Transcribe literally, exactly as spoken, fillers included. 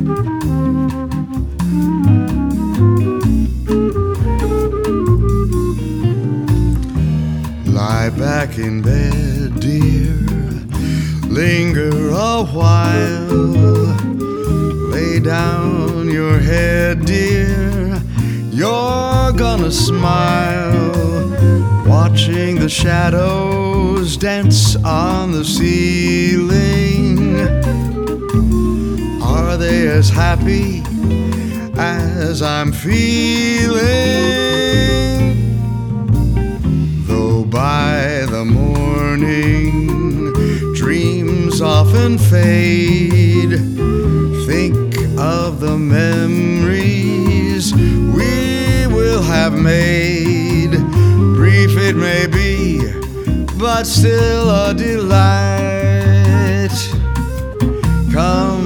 Lie back in bed, dear, linger a while. Lay down your head, dear, you're gonna smile. Watching the shadows dance on the ceiling. Are they as happy as I'm feeling? Though by the morning dreams often fade, think of the memories we will have made. Brief it may be, but still a delight. Come